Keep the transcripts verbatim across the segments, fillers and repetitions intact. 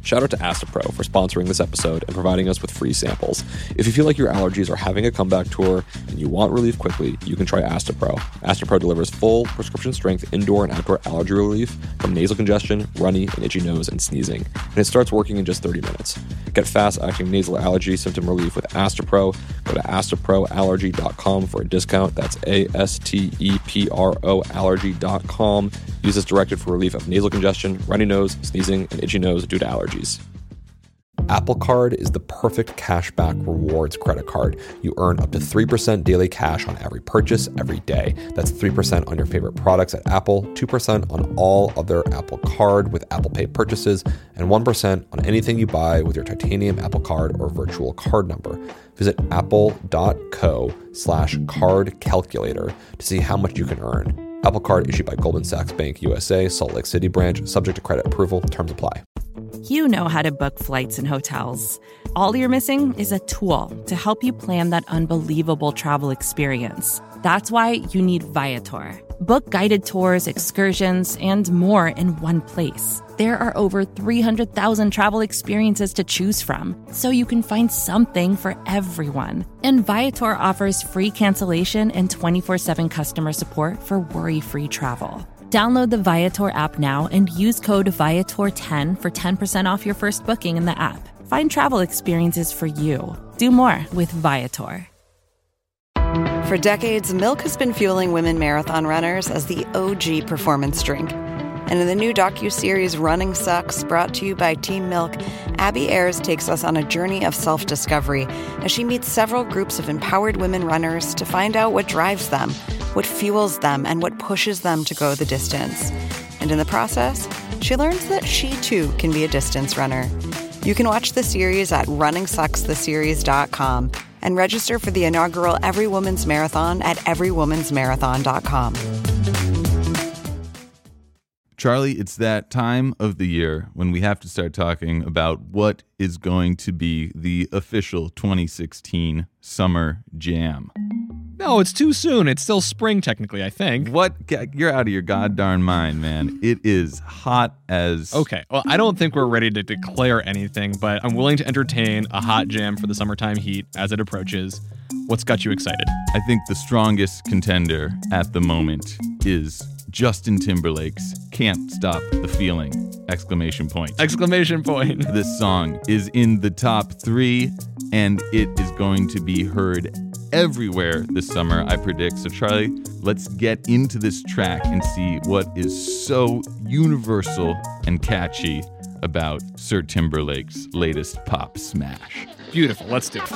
Shout out to Astapro for sponsoring this episode and providing us with free samples. If you feel like your allergies are having a comeback tour and you want relief quickly, you can try Astapro. Astapro delivers full prescription-strength indoor and outdoor allergy relief from nasal congestion, runny and itchy nose, and sneezing. And it starts working in just thirty minutes. Get fast-acting nasal allergy symptom relief with Astapro. Go to astapro allergy dot com for a discount. That's A S T E P R O allergy dot com. Use this directed for relief of nasal congestion, runny nose, sneezing, and itchy nose due to allergies. Apple Card is the perfect cashback rewards credit card. You earn up to three percent daily cash on every purchase every day. That's three percent on your favorite products at Apple, two percent on all other Apple Card with Apple Pay purchases, and one percent on anything you buy with your titanium Apple Card or virtual card number. Visit apple.co slash card calculator to see how much you can earn. Apple Card issued by Goldman Sachs Bank U S A, Salt Lake City branch, subject to credit approval. Terms apply. You know how to book flights and hotels. All you're missing is a tool to help you plan that unbelievable travel experience. That's why you need Viator. Book guided tours, excursions, and more in one place. There are over three hundred thousand travel experiences to choose from, so you can find something for everyone. And Viator offers free cancellation and twenty-four seven customer support for worry-free travel. Download the Viator app now and use code Viator ten for ten percent off your first booking in the app. Find travel experiences for you. Do more with Viator. For decades, Milk has been fueling women marathon runners as the O G performance drink. And in the new docuseries Running Sucks, brought to you by Team Milk, Abby Ayers takes us on a journey of self-discovery as she meets several groups of empowered women runners to find out what drives them, what fuels them, and what pushes them to go the distance. And in the process, she learns that she too can be a distance runner. You can watch the series at running sucks the series dot com and register for the inaugural Every Woman's Marathon at every woman's marathon dot com. Charlie, it's that time of the year when we have to start talking about what is going to be the official twenty sixteen Summer Jam. No, it's too soon. It's still spring, technically, I think. What? You're out of your goddarn mind, man. It is hot as... Okay, well, I don't think we're ready to declare anything, but I'm willing to entertain a hot jam for the summertime heat as it approaches. What's got you excited? I think the strongest contender at the moment is Justin Timberlake's Can't Stop the Feeling! Exclamation point. Exclamation point. This song is in the top three, and it is going to be heard everywhere this summer, I predict. So, Charlie, let's get into this track and see what is so universal and catchy about Sir Timberlake's latest pop smash. Beautiful. Let's do it.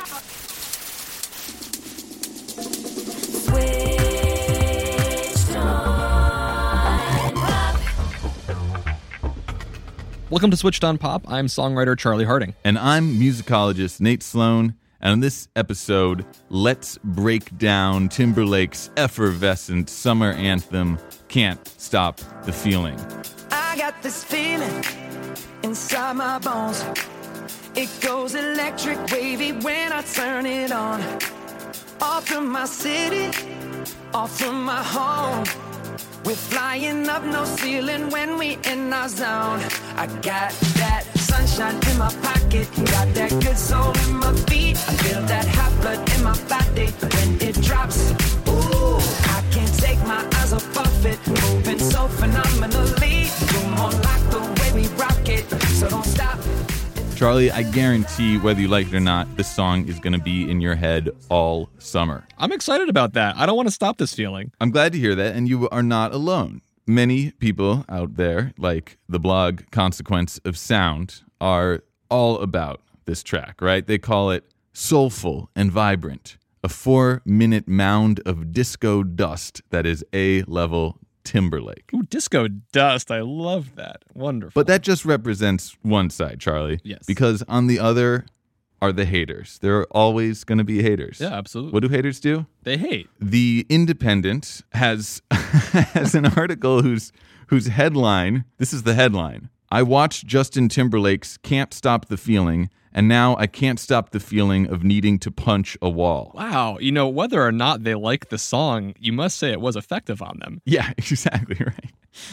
Welcome to Switched on Pop. I'm songwriter Charlie Harding. And I'm musicologist Nate Sloan. And on this episode, let's break down Timberlake's effervescent summer anthem, Can't Stop the Feeling. I got this feeling inside my bones. It goes electric wavy when I turn it on. Off from my city, off from my home. We're flying up, no ceiling when we in our zone. I got that sunshine in my pocket, got that good soul in my feet. I feel that hot blood in my body when it drops. Ooh, I can't take my eyes off of it, moving so phenomenally. You're more like the way we rock it, so don't stop. Charlie, I guarantee whether you like it or not, this song is going to be in your head all summer. I'm excited about that. I don't want to stop this feeling. I'm glad to hear that, and you are not alone. Many people out there, like the blog Consequence of Sound, are all about this track, right? They call it soulful and vibrant, a four-minute mound of disco dust that is A-level Timberlake. Ooh, disco dust. I love that. Wonderful. But that just represents one side, Charlie. Yes. Because on the other are the haters. There are always going to be haters. Yeah, absolutely. What do haters do? They hate. The Independent has has an article whose whose headline, this is the headline, I watched Justin Timberlake's Can't Stop the Feeling, and now I can't stop the feeling of needing to punch a wall. Wow. You know, whether or not they like the song, you must say it was effective on them. Yeah, exactly right.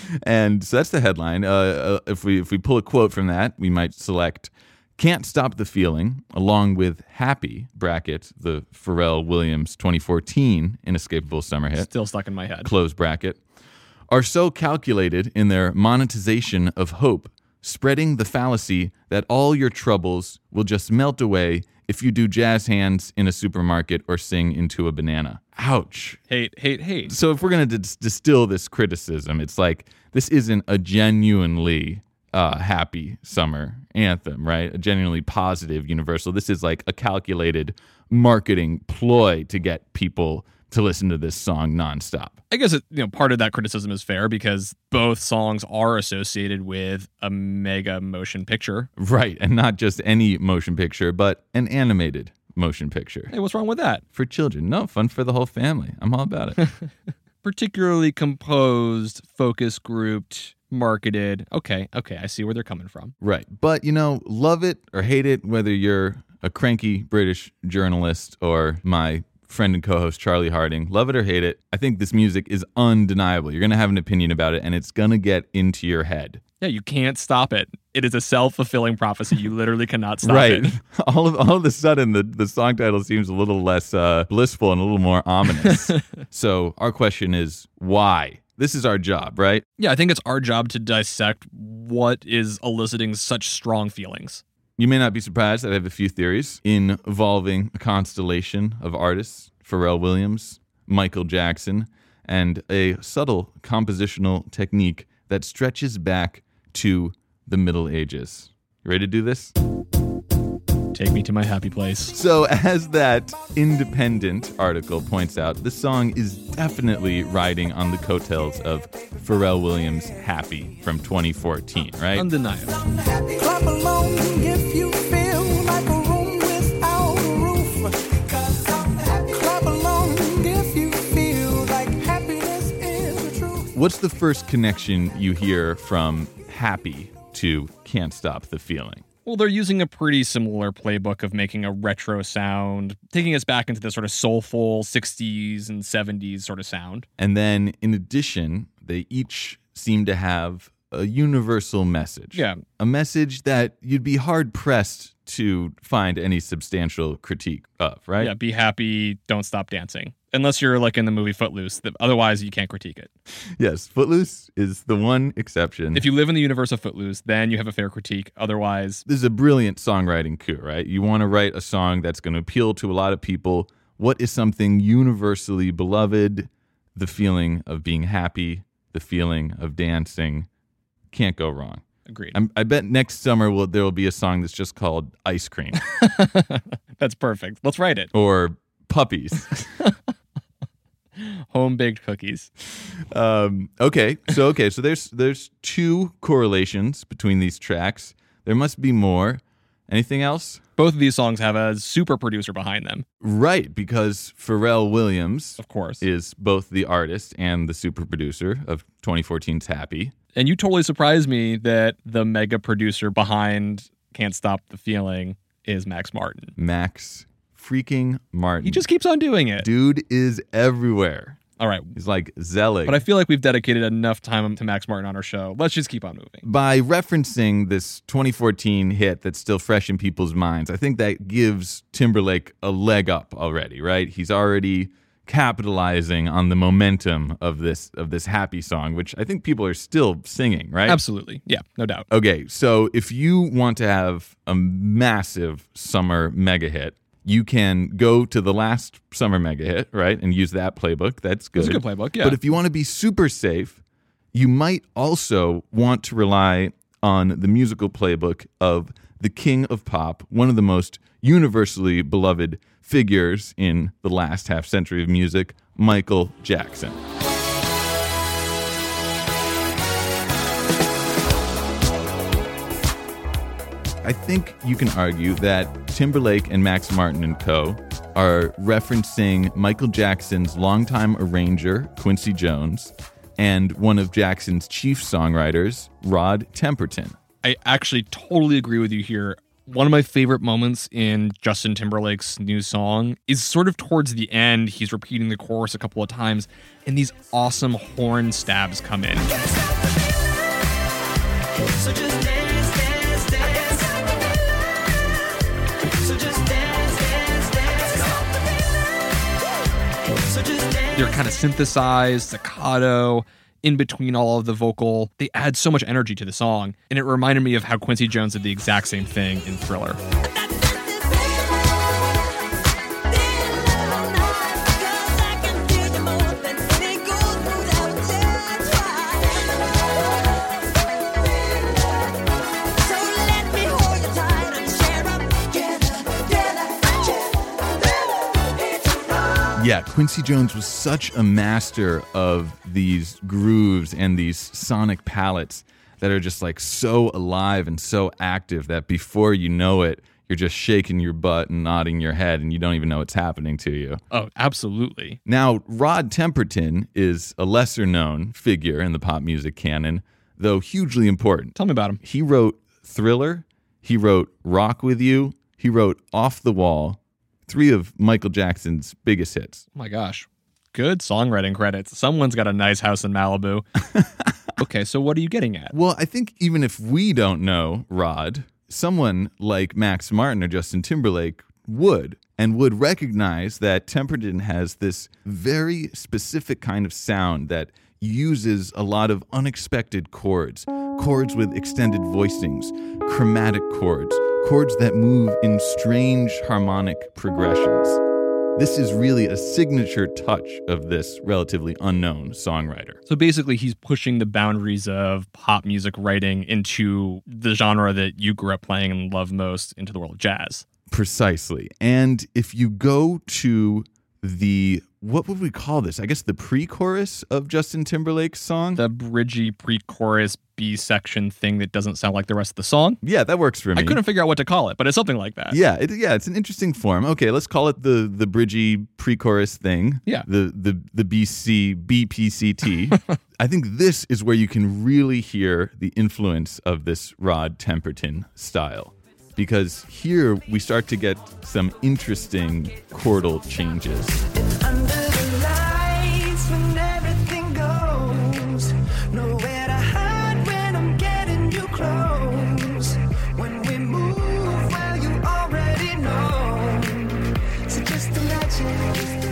And so that's the headline. Uh, uh, if we if we pull a quote from that, we might select Can't Stop the Feeling, along with Happy, bracket, the Pharrell Williams twenty fourteen Inescapable Summer hit. Still stuck in my head. Close bracket. Are so calculated in their monetization of hope, spreading the fallacy that all your troubles will just melt away if you do jazz hands in a supermarket or sing into a banana. Ouch. Hate, hate, hate. So if we're going to dis- distill this criticism, it's like this isn't a genuinely uh, happy summer anthem, right? A genuinely positive universal. This is like a calculated marketing ploy to get people to listen to this song nonstop. I guess it, you know, part of that criticism is fair because both songs are associated with a mega motion picture. Right, and not just any motion picture, but an animated motion picture. Hey, what's wrong with that? For children. No, fun for the whole family. I'm all about it. Particularly composed, focus grouped, marketed. Okay, okay, I see where they're coming from. Right, but you know, love it or hate it, whether you're a cranky British journalist or my friend and co-host Charlie Harding, love it or hate it, I think this music is undeniable. You're going to have an opinion about it, and it's going to get into your head. Yeah, you can't stop it. It is a self-fulfilling prophecy. You literally cannot stop right. it. All of all of a sudden, the, the song title seems a little less uh, blissful and a little more ominous. So our question is, why? This is our job, right? Yeah, I think it's our job to dissect what is eliciting such strong feelings. You may not be surprised that I have a few theories involving a constellation of artists, Pharrell Williams, Michael Jackson, and a subtle compositional technique that stretches back to the Middle Ages. You ready to do this? Take me to my happy place. So as that Independent article points out, this song is definitely riding on the coattails of Pharrell Williams' Happy from twenty fourteen, right? Undeniable. Clap along if you feel like a room without a roof. Clap along if you feel like happiness is the truth. What's the first connection you hear from Happy to Can't Stop the Feeling? Well, they're using a pretty similar playbook of making a retro sound, taking us back into the sort of soulful sixties and seventies sort of sound. And then in addition, they each seem to have a universal message. Yeah. A message that you'd be hard-pressed to find any substantial critique of, right? Yeah, be happy, don't stop dancing. Unless you're like in the movie Footloose. Otherwise, you can't critique it. Yes, Footloose is the one exception. If you live in the universe of Footloose, then you have a fair critique. Otherwise... This is a brilliant songwriting coup, right? You want to write a song that's going to appeal to a lot of people. What is something universally beloved? The feeling of being happy, the feeling of dancing. Can't go wrong. Agreed. I'm, I bet next summer will there will be a song that's just called Ice Cream. That's perfect. Let's write it. Or Puppies. Home-baked cookies. Um, okay, so okay, so there's there's two correlations between these tracks. There must be more. Anything else? Both of these songs have a super producer behind them. Right, because Pharrell Williams, of course, is both the artist and the super producer of twenty fourteen's Happy. And you totally surprised me that the mega producer behind Can't Stop the Feeling is Max Martin. Max freaking Martin. He just keeps on doing it. Dude is everywhere. All right. He's like Zelig. But I feel like we've dedicated enough time to Max Martin on our show. Let's just keep on moving. By referencing this twenty fourteen hit that's still fresh in people's minds, I think that gives Timberlake a leg up already, right? He's already capitalizing on the momentum of this of this Happy song, which I think people are still singing, right? Absolutely. Yeah, no doubt. Okay, so if you want to have a massive summer mega hit, you can go to the last summer mega hit, right, and use that playbook. That's good. It's a good playbook, yeah. But if you want to be super safe, you might also want to rely on the musical playbook of the king of pop, one of the most universally beloved figures in the last half century of music, Michael Jackson. I think you can argue that Timberlake and Max Martin and co. are referencing Michael Jackson's longtime arranger, Quincy Jones, and one of Jackson's chief songwriters, Rod Temperton. I actually totally agree with you here. One of my favorite moments in Justin Timberlake's new song is sort of towards the end. He's repeating the chorus a couple of times, and these awesome horn stabs come in. So just dance, dance, dance. So just dance, dance, dance. So just dance. They're kind of synthesized, staccato, in between all of the vocal. They add so much energy to the song, and it reminded me of how Quincy Jones did the exact same thing in Thriller. Yeah, Quincy Jones was such a master of these grooves and these sonic palettes that are just like so alive and so active that before you know it, you're just shaking your butt and nodding your head and you don't even know what's happening to you. Oh, absolutely. Now, Rod Temperton is a lesser known figure in the pop music canon, though hugely important. Tell me about him. He wrote Thriller, he wrote Rock With You, he wrote Off the Wall, three of Michael Jackson's biggest hits. Oh my gosh. Good songwriting credits. Someone's got a nice house in Malibu. Okay, so what are you getting at? Well, I think even if we don't know Rod, someone like Max Martin or Justin Timberlake would, and would recognize that Temperton has this very specific kind of sound that uses a lot of unexpected chords, chords with extended voicings, chromatic chords, chords that move in strange harmonic progressions. This is really a signature touch of this relatively unknown songwriter. So basically, he's pushing the boundaries of pop music writing into the genre that you grew up playing and love most, into the world of jazz. Precisely. And if you go to the, what would we call this? I guess the pre-chorus of Justin Timberlake's song? The bridgy pre-chorus B-section thing that doesn't sound like the rest of the song. Yeah, that works for me. I couldn't figure out what to call it, but it's something like that. Yeah, it, yeah, it's an interesting form. Okay, let's call it the the bridgy pre-chorus thing. Yeah. The the the B C B P C T. I think this is where you can really hear the influence of this Rod Temperton style. Because here we start to get some interesting chordal changes. Under the lights when everything goes, nowhere to hide when I'm getting you close. When we move, well, you already know. So just imagine.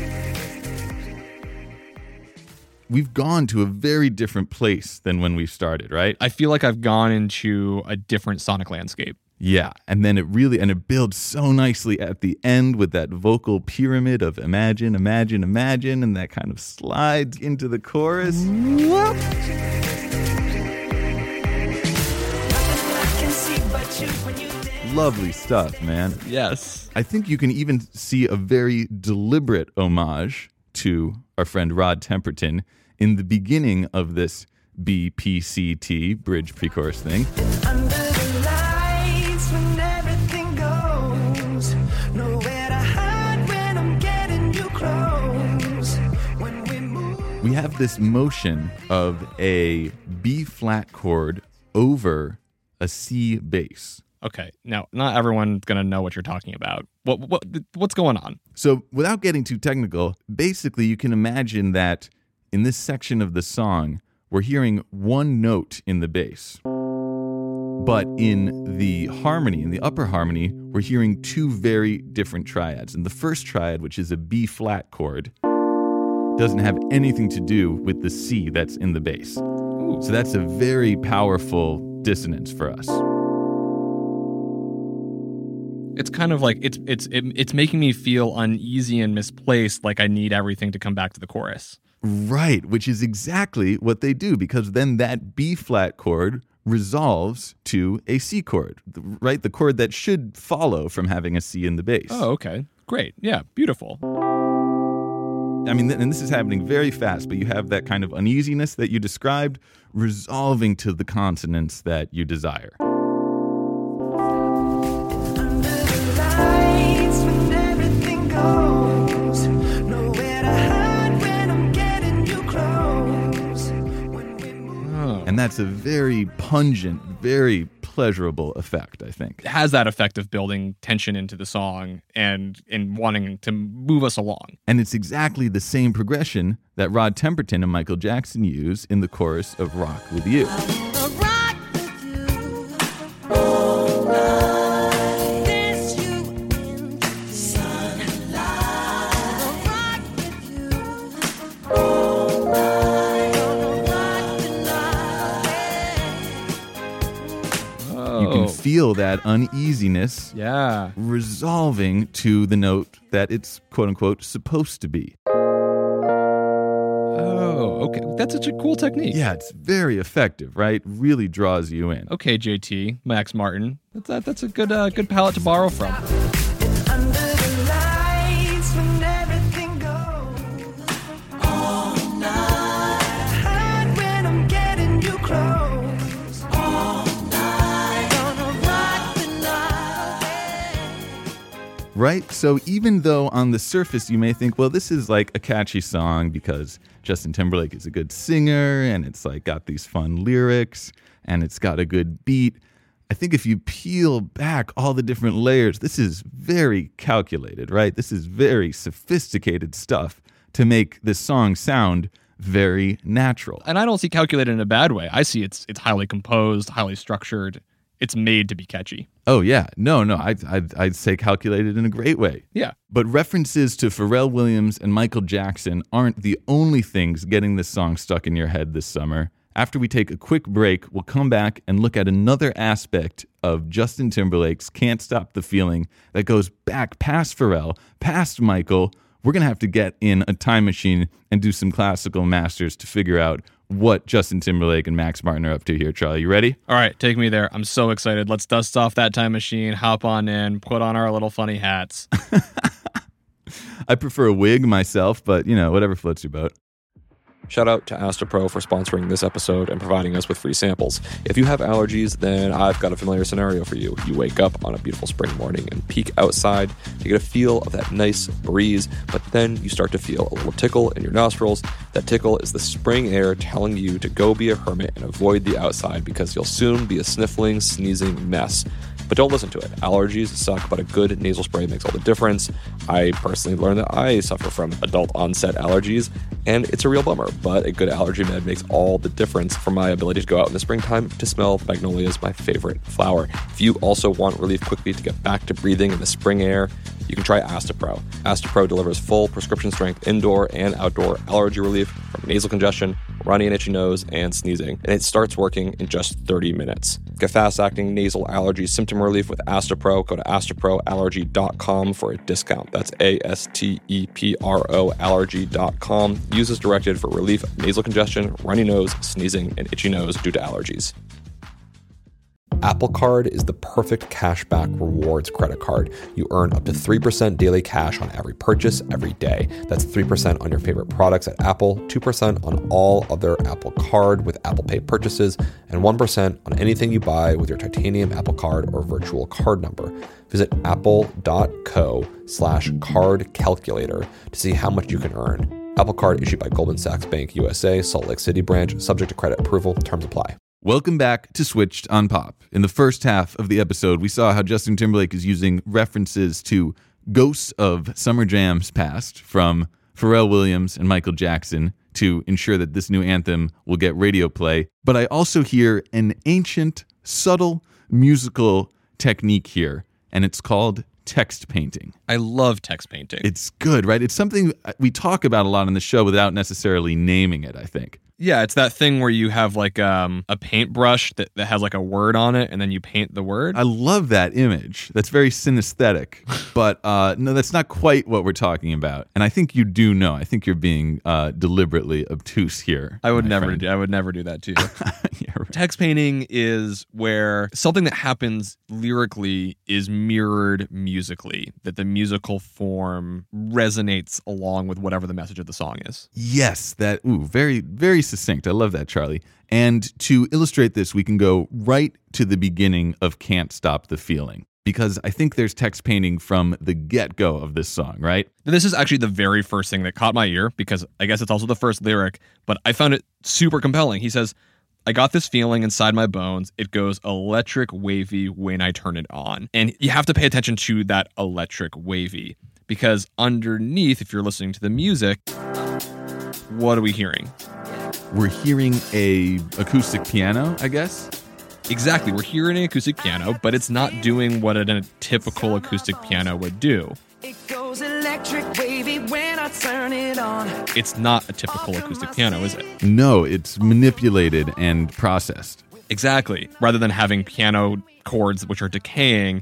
We've gone to a very different place than when we started, right? I feel like I've gone into a different sonic landscape. Yeah, and then it really, and it builds so nicely at the end with that vocal pyramid of imagine, imagine, imagine, and that kind of slides into the chorus. Lovely stuff, man. Yes. I think you can even see a very deliberate homage to our friend Rod Temperton in the beginning of this B P C T, bridge pre-chorus thing. Under the lights when everything goes, nowhere to hide when I'm getting you close. When we move. We have this motion of a B flat chord over a C bass. Okay, now, not everyone's going to know what you're talking about. What, what What's going on? So without getting too technical, basically you can imagine that in this section of the song, we're hearing one note in the bass. But in the harmony, in the upper harmony, we're hearing two very different triads. And the first triad, which is a B flat chord, doesn't have anything to do with the C that's in the bass. Ooh. So that's a very powerful dissonance for us. It's kind of like, it's it's it, it's making me feel uneasy and misplaced, like I need everything to come back to the chorus. Right, which is exactly what they do, because then that B flat chord resolves to a C chord, right? The chord that should follow from having a C in the bass. Oh, okay. Great. Yeah, beautiful. I mean, and this is happening very fast, but you have that kind of uneasiness that you described resolving to the consonants that you desire. Oh. And that's a very pungent, very pleasurable effect, I think. It has that effect of building tension into the song and, and wanting to move us along. And it's exactly the same progression that Rod Temperton and Michael Jackson use in the chorus of Rock With You. Feel that uneasiness yeah. resolving to the note that it's quote-unquote supposed to be. Oh, okay. That's such a cool technique. Yeah, it's very effective, right? Really draws you in. Okay, J T, Max Martin. That's, that, that's a good uh, good palette to borrow from. Right? So even though on the surface you may think, well, this is like a catchy song because Justin Timberlake is a good singer and it's like got these fun lyrics and it's got a good beat. I think if you peel back all the different layers, this is very calculated, right? This is very sophisticated stuff to make this song sound very natural. And I don't see calculated in a bad way. I see it's it's highly composed, highly structured. It's made to be catchy. Oh, yeah. No, no, I'd, I'd, I'd say calculated in a great way. Yeah. But references to Pharrell Williams and Michael Jackson aren't the only things getting this song stuck in your head this summer. After we take a quick break, we'll come back and look at another aspect of Justin Timberlake's Can't Stop the Feeling that goes back past Pharrell, past Michael. We're going to have to get in a time machine and do some classical masters to figure out what Justin Timberlake and Max Martin are up to here. Charlie, you ready? All right, take me there. I'm so excited. Let's dust off that time machine, hop on in, put on our little funny hats. I prefer a wig myself, but, you know, whatever floats your boat. Shout out to Astapro for sponsoring this episode and providing us with free samples. If you have allergies, then I've got a familiar scenario for you. You wake up on a beautiful spring morning and peek outside to get a feel of that nice breeze, but then you start to feel a little tickle in your nostrils. That tickle is the spring air telling you to go be a hermit and avoid the outside because you'll soon be a sniffling, sneezing mess. But don't listen to it. Allergies suck, but a good nasal spray makes all the difference. I personally learned that I suffer from adult onset allergies, and it's a real bummer, but a good allergy med makes all the difference for my ability to go out in the springtime to smell magnolias, my favorite flower. If you also want relief quickly to get back to breathing in the spring air, you can try Astapro. Astapro delivers full prescription strength indoor and outdoor allergy relief from nasal congestion, runny and itchy nose, and sneezing, and it starts working in just thirty minutes. Get fast-acting nasal allergy symptom relief with Astapro. Go to astapro allergy dot com for a discount. That's A S T E P R O allergy dot com. Use as directed for relief of nasal congestion, runny nose, sneezing, and itchy nose due to allergies. Apple Card is the perfect cashback rewards credit card. You earn up to three percent daily cash on every purchase every day. That's three percent on your favorite products at Apple, two percent on all other Apple Card with Apple Pay purchases, and one percent on anything you buy with your titanium Apple Card or virtual card number. Visit apple.co slash card calculator to see how much you can earn. Apple Card issued by Goldman Sachs Bank U S A, Salt Lake City branch, subject to credit approval. Terms apply. Welcome back to Switched on Pop. In the first half of the episode, we saw how Justin Timberlake is using references to ghosts of summer jams past from Pharrell Williams and Michael Jackson to ensure that this new anthem will get radio play. But I also hear an ancient, subtle musical technique here, and it's called text painting. I love text painting. It's good, right? It's something we talk about a lot on the show without necessarily naming it, I think. Yeah, it's that thing where you have like um, a paintbrush that, that has like a word on it, and then you paint the word. I love that image. That's very synesthetic. But uh, no, that's not quite what we're talking about. And I think you do know. I think you're being uh, deliberately obtuse here. I would never. Do, I would never do that to you. Yeah, right. Text painting is where something that happens lyrically is mirrored musically. That the musical form resonates along with whatever the message of the song is. Yes, that. Ooh, very, very succinct. I love that, Charlie. And to illustrate this, we can go right to the beginning of Can't Stop the Feeling, because I think there's text painting from the get-go of this song, right? This is actually the very first thing that caught my ear, because I guess it's also the first lyric, but I found it super compelling. He says, I got this feeling inside my bones. It goes electric wavy when I turn it on. And you have to pay attention to that electric wavy, because underneath, if you're listening to the music, what are we hearing? We're hearing a acoustic piano, I guess. Exactly. We're hearing an acoustic piano, but it's not doing what a typical acoustic piano would do. It goes electric wavy when I turn it on. It's not a typical acoustic piano, is it? No, it's manipulated and processed. Exactly. Rather than having piano chords which are decaying,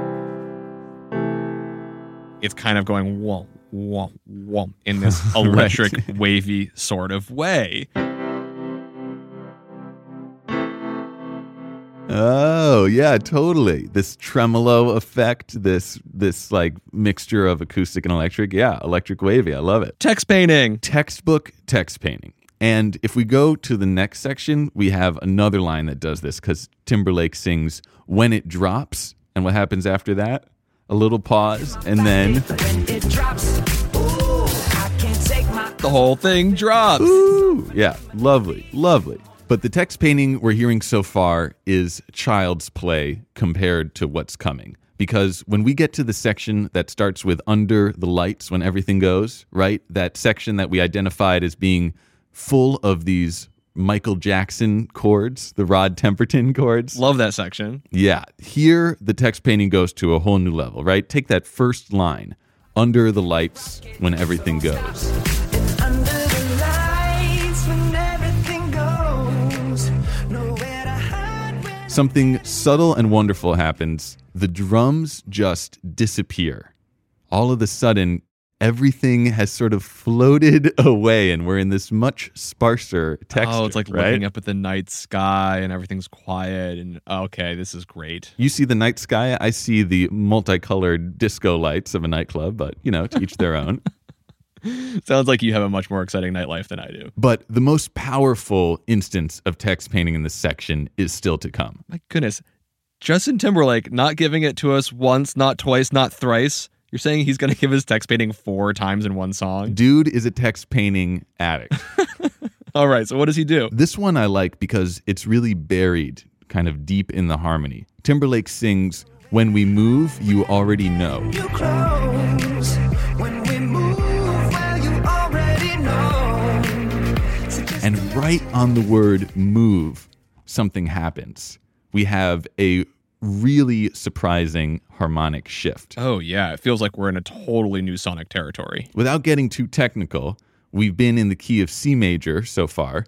it's kind of going whomp, whomp, whomp in this electric wavy sort of way. Oh, yeah, totally. This tremolo effect, this this like mixture of acoustic and electric. Yeah, electric wavy. I love it. Text painting. Textbook text painting. And if we go to the next section, we have another line that does this because Timberlake sings "When It Drops," and what happens after that? A little pause, and then When it drops, ooh, I can't take my The whole thing drops. ooh, yeah, lovely, lovely. But the text painting we're hearing so far is child's play compared to what's coming. Because when we get to the section that starts with "under the lights," when everything goes, right? That section that we identified as being full of these Michael Jackson chords, the Rod Temperton chords. Love that section. Yeah. Here, the text painting goes to a whole new level, right? Take that first line, "under the lights," when everything goes. under the lights when everything goes. Nowhere to hide when Something subtle and wonderful happens. The drums just disappear. All of a sudden, everything has sort of floated away, and we're in this much sparser texture. Oh, it's like right? looking up at the night sky and everything's quiet. And okay, this is great. You see the night sky. I see the multicolored disco lights of a nightclub, but, you know, to each their own. Sounds like you have a much more exciting nightlife than I do. But the most powerful instance of text painting in this section is still to come. My goodness. Justin Timberlake not giving it to us once, not twice, not thrice. You're saying he's going to give his text painting four times in one song? Dude is a text painting addict. All right, so what does he do? This one I like because it's really buried kind of deep in the harmony. Timberlake sings, "When we move, you already know." you close. When we move, well, you already know. So just And right on the word move, something happens. We have a really surprising harmonic shift. Oh, yeah. It feels like we're in a totally new sonic territory. Without getting too technical, we've been in the key of C major so far.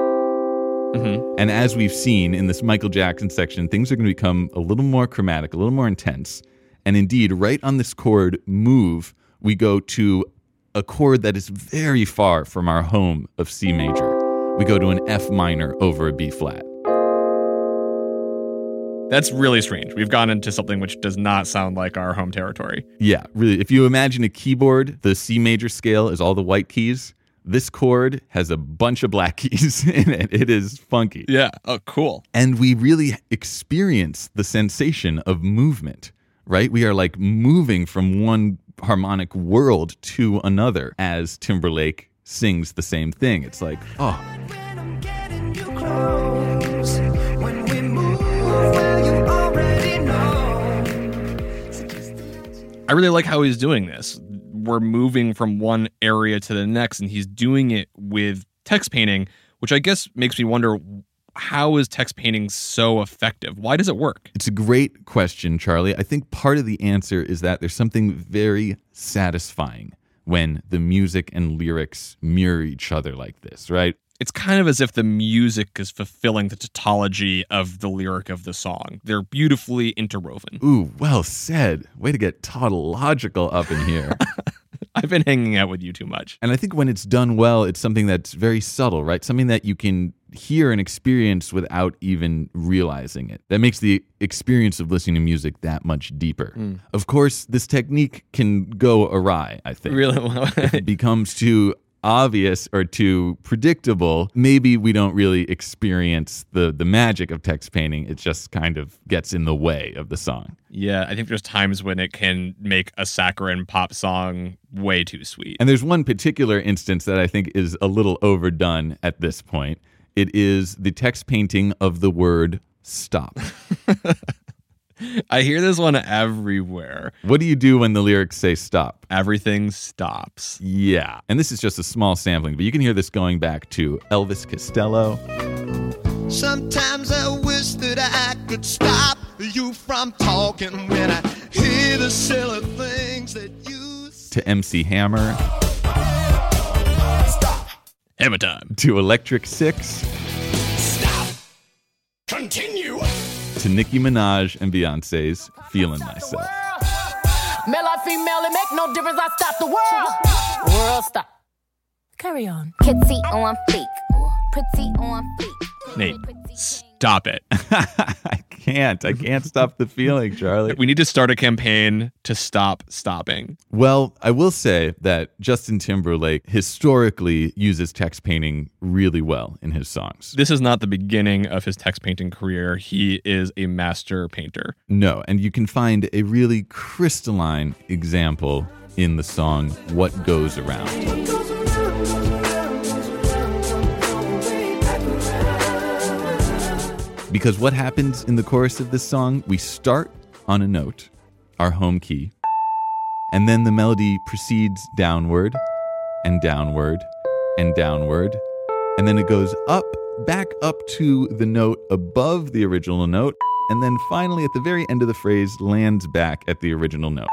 Mm-hmm. And as we've seen in this Michael Jackson section, things are going to become a little more chromatic, a little more intense. And indeed, right on this chord, move, we go to a chord that is very far from our home of C major. We go to an F minor over a B flat. That's really strange. We've gone into something which does not sound like our home territory. Yeah, really. If you imagine a keyboard, the C major scale is all the white keys. This chord has a bunch of black keys in it. It is funky. Yeah. Oh, cool. And we really experience the sensation of movement, right? We are like moving from one harmonic world to another as Timberlake sings the same thing. It's like, oh, when I'm getting you close. When we move, well, you already know. So just I really like how he's doing this. We're moving from one area to the next, and he's doing it with text painting, which I guess makes me wonder, how is text painting so effective? Why does it work? it's a great question, Charlie. I think part of the answer is that there's something very satisfying when the music and lyrics mirror each other like this, right? It's kind of as if the music is fulfilling the tautology of the lyric of the song. They're beautifully interwoven. Ooh, well said. Way to get tautological up in here. I've been hanging out with you too much. And I think when it's done well, it's something that's very subtle, right? Something that you can hear and experience without even realizing it. That makes the experience of listening to music that much deeper. Mm. Of course, this technique can go awry, I think. Really? If it becomes too obvious or too predictable, maybe we don't really experience the the magic of text painting. It just kind of gets in the way of the song. Yeah, I think there's times when it can make a saccharine pop song way too sweet. And there's one particular instance that I think is a little overdone at this point. It is the text painting of the word stop. I hear this one everywhere. What do you do when the lyrics say stop? Everything stops. Yeah. And this is just a small sampling, but you can hear this going back to Elvis Costello. Sometimes I wish that I could stop you from talking when I hear the silly things that you say. To M C Hammer. Stop. Hammer time. To Electric Six. Stop. Continue. To Nicki Minaj and Beyonce's Feeling Myself. Male or female, it make no difference. I stop the world. World stop. Carry on. Kitty on fleek. Pretty on fleek. Nate, stop it. I can't. I can't stop the feeling, Charlie. We need to start a campaign to stop stopping. Well, I will say that Justin Timberlake historically uses text painting really well in his songs. This is not the beginning of his text painting career. He is a master painter. No, and you can find a really crystalline example in the song What Goes Around. Because what happens in the chorus of this song, we start on a note, our home key, and then the melody proceeds downward and downward and downward, and then it goes up, back up to the note above the original note, and then finally at the very end of the phrase lands back at the original note.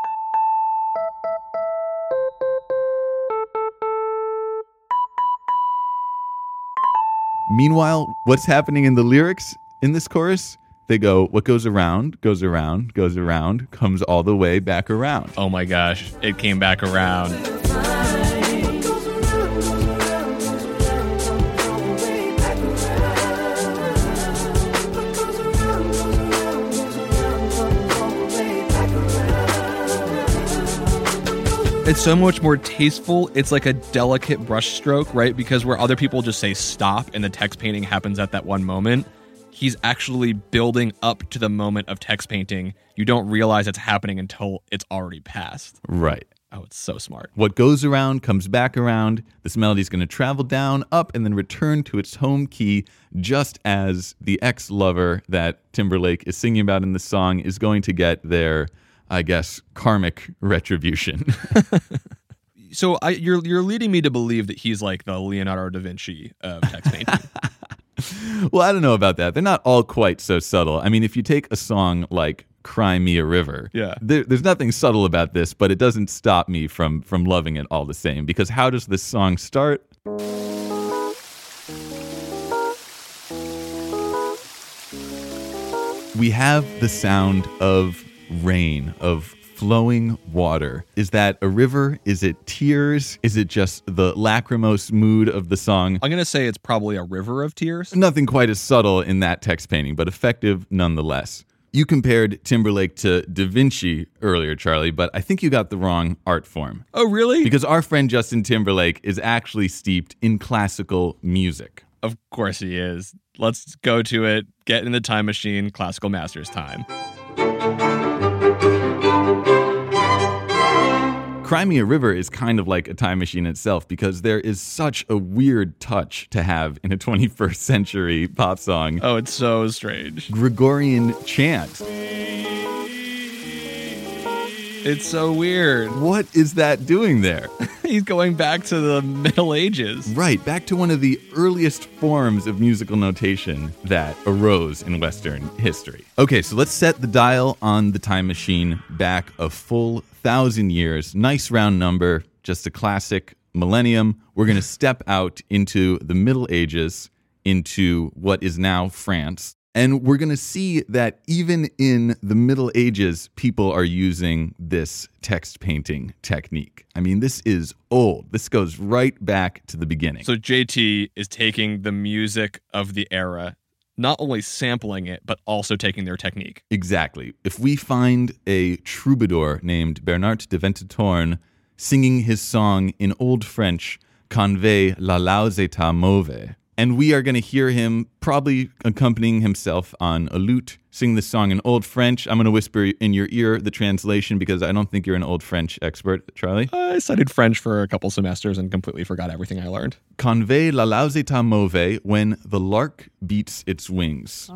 Meanwhile, what's happening in the lyrics in this chorus? They go, what goes around, goes around, goes around, comes all the way back around. Oh my gosh, it came back around. It's so much more tasteful. It's like a delicate brushstroke, right? Because where other people just say stop and the text painting happens at that one moment, he's actually building up to the moment of text painting. You don't realize it's happening until it's already passed. Right. Oh, it's so smart. What goes around comes back around. This melody is going to travel down, up, and then return to its home key, just as the ex-lover that Timberlake is singing about in the song is going to get their, I guess, karmic retribution. So I, you're you're leading me to believe that he's like the Leonardo da Vinci of text painting. Well, I don't know about that. They're not all quite so subtle. I mean, if you take a song like Cry Me a River, yeah. there, there's nothing subtle about this, but it doesn't stop me from from loving it all the same. Because how does this song start? We have the sound of rain, of flowing water. Is that a river? Is it tears? Is it just the lachrymose mood of the song? I'm going to say it's probably a river of tears. Nothing quite as subtle in that text painting, but effective nonetheless. You compared Timberlake to Da Vinci earlier, Charlie, but I think you got the wrong art form. Oh, really? Because our friend Justin Timberlake is actually steeped in classical music. Of course he is. Let's go to it. Get in the time machine. Classical Masters time. Cry Me a River is kind of like a time machine itself because there is such a weird touch to have in a twenty-first century pop song. Oh, it's so strange. Gregorian chant. It's so weird. What is that doing there? He's going back to the Middle Ages. Right, back to one of the earliest forms of musical notation that arose in Western history. Okay, so let's set the dial on the time machine back a full thousand years. Nice round number, just a classic millennium. We're going to step out into the Middle Ages, into what is now France. And we're going to see that even in the Middle Ages, people are using this text painting technique. I mean, this is old. This goes right back to the beginning. So J T is taking the music of the era, not only sampling it, but also taking their technique. Exactly. If we find a troubadour named Bernard de Ventatorn singing his song in Old French, Quand va la lauseta mauve, And we are going to hear him probably accompanying himself on a lute, sing this song in Old French. I'm going to whisper in your ear the translation because I don't think you're an Old French expert, Charlie. I studied French for a couple semesters and completely forgot everything I learned. Quand va la lauseta mauvaise, when the lark beats its wings.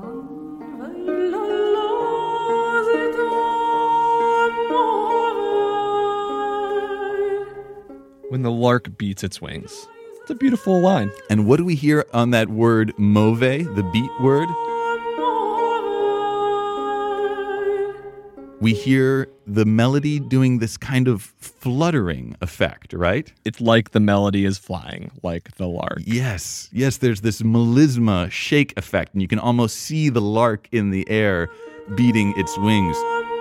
When the lark beats its wings. It's a beautiful line. And what do we hear on that word mauvais, the beat word? We hear the melody doing this kind of fluttering effect, right? It's like the melody is flying, like the lark. Yes, yes, there's this melisma shake effect, and you can almost see the lark in the air beating its wings.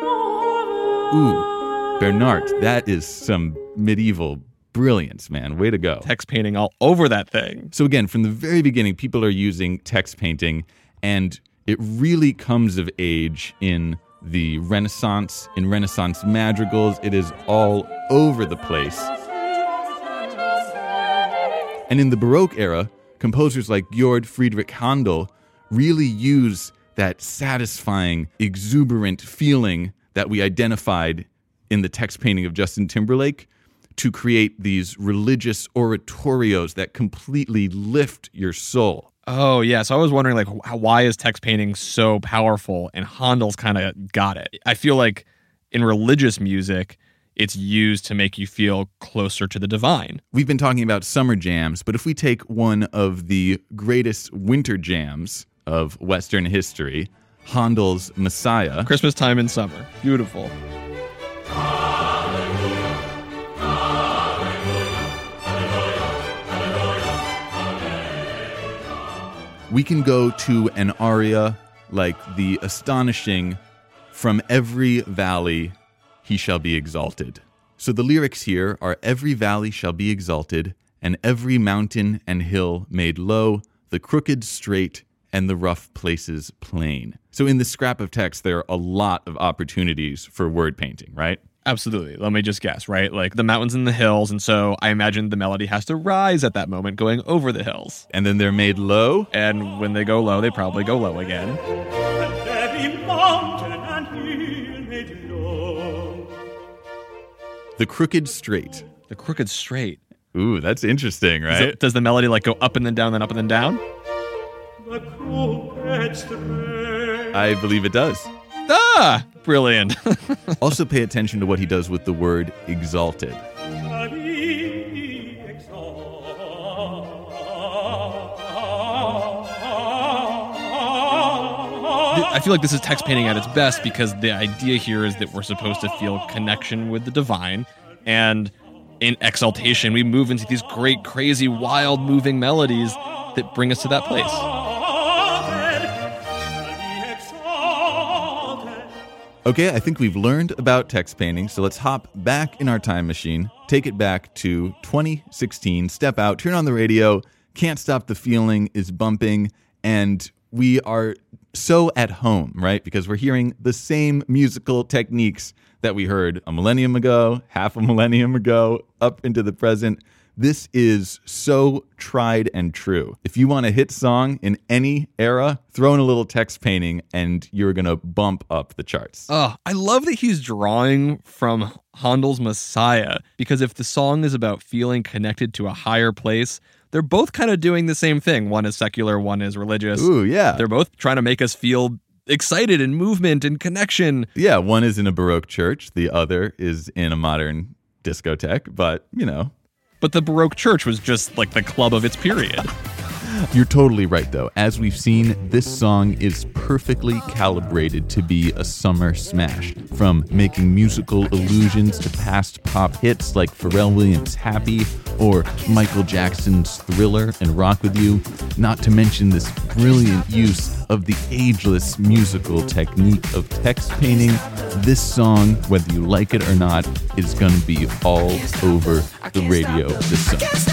Ooh, Bernard, that is some medieval brilliance, man. Way to go. Text painting all over that thing. So again, from the very beginning, people are using text painting, and it really comes of age in the Renaissance, in Renaissance madrigals. It is all over the place. And in the Baroque era, composers like Georg Friedrich Handel really use that satisfying, exuberant feeling that we identified in the text painting of Justin Timberlake to create these religious oratorios that completely lift your soul. Oh, yeah. So I was wondering, like, why is text painting so powerful? And Handel's kind of got it. I feel like in religious music, it's used to make you feel closer to the divine. We've been talking about summer jams, but if we take one of the greatest winter jams of Western history, Handel's Messiah. Christmas time in summer. Beautiful. We can go to an aria like the astonishing, "From every valley he shall be exalted." So the lyrics here are, "Every valley shall be exalted, and every mountain and hill made low, the crooked straight, and the rough places plain." So in this scrap of text, there are a lot of opportunities for word painting, right? Absolutely. Let me just guess, right? Like the mountains and the hills, and so I imagine the melody has to rise at that moment going over the hills. And then they're made low. And when they go low, they probably go low again. And every mountain and hill made low. The crooked straight. The crooked straight. Ooh, that's interesting, right? Does, it, does the melody like go up and then down, then up and then down? The crooked straight. I believe it does. Ah, brilliant. Also pay attention to what he does with the word exalted. I feel like this is text painting at its best because the idea here is that we're supposed to feel connection with the divine, and in exaltation we move into these great, crazy, wild, moving melodies that bring us to that place. Okay, I think we've learned about text painting, so let's hop back in our time machine, take it back to twenty sixteen, step out, turn on the radio, Can't Stop the Feeling is bumping, and we are so at home, right? Because we're hearing the same musical techniques that we heard a millennium ago, half a millennium ago, up into the present. This is so tried and true. If you want a hit song in any era, throw in a little text painting and you're going to bump up the charts. Oh, I love that he's drawing from Handel's Messiah, because if the song is about feeling connected to a higher place, they're both kind of doing the same thing. One is secular, one is religious. Ooh, yeah. They're both trying to make us feel excited and movement and connection. Yeah, one is in a Baroque church. The other is in a modern discotheque, but, you know. But the Baroque church was just like the club of its period. You're totally right, though. As we've seen, this song is perfectly calibrated to be a summer smash. From making musical allusions to past pop hits like Pharrell Williams' Happy or Michael Jackson's Thriller and Rock With You, not to mention this brilliant use of the ageless musical technique of text painting. This song, whether you like it or not, is going to be all over the radio this summer.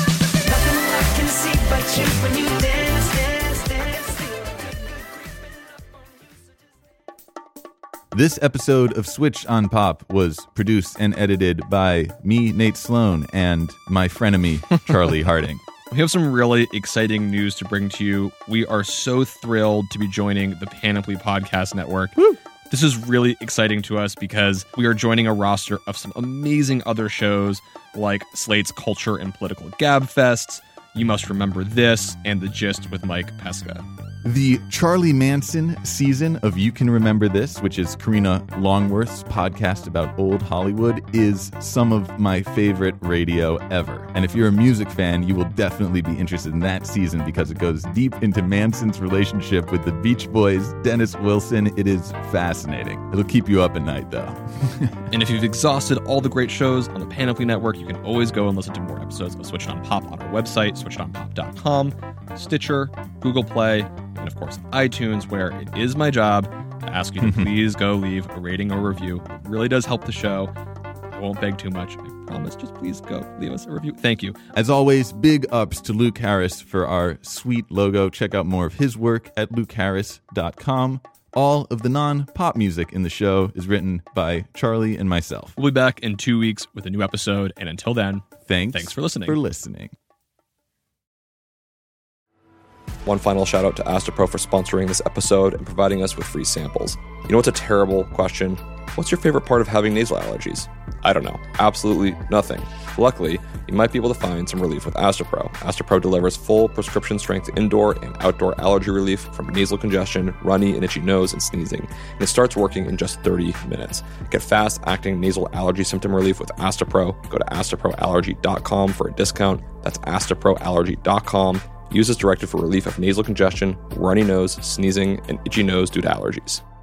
This episode of Switch on Pop was produced and edited by me, Nate Sloan, and my frenemy, Charlie Harding. We have some really exciting news to bring to you. We are so thrilled to be joining the Panoply Podcast Network. Woo! This is really exciting to us because we are joining a roster of some amazing other shows like Slate's Culture and Political Gabfests, You Must Remember This, and The Gist with Mike Pesca. The Charlie Manson season of You Can Remember This, which is Karina Longworth's podcast about old Hollywood, is some of my favorite radio ever. And if you're a music fan, you will definitely be interested in that season because it goes deep into Manson's relationship with the Beach Boys, Dennis Wilson. It is fascinating. It'll keep you up at night, though. And if you've exhausted all the great shows on the Panoply Network, you can always go and listen to more episodes of Switched on Pop on our website, switched on pop dot com, Stitcher, Google Play, and of course iTunes, where it is my job to ask you to please go leave a rating or review. It really does help the show. I won't beg too much. I promise. Just please go leave us a review. Thank you. As always, big ups to Luke Harris for our sweet logo. Check out more of his work at luke harris dot com. All of the non-pop music in the show is written by Charlie and myself. We'll be back in two weeks with a new episode, and until then, thanks, thanks for listening. For listening. One final shout out to Astapro for sponsoring this episode and providing us with free samples. You know what's a terrible question? What's your favorite part of having nasal allergies? I don't know. Absolutely nothing. Luckily, you might be able to find some relief with Astapro. Astapro delivers full prescription strength indoor and outdoor allergy relief from nasal congestion, runny and itchy nose, and sneezing. And it starts working in just thirty minutes. Get fast acting nasal allergy symptom relief with Astapro. Go to astapro allergy dot com for a discount. That's astapro allergy dot com. Use as directed for relief of nasal congestion, runny nose, sneezing, and itchy nose due to allergies.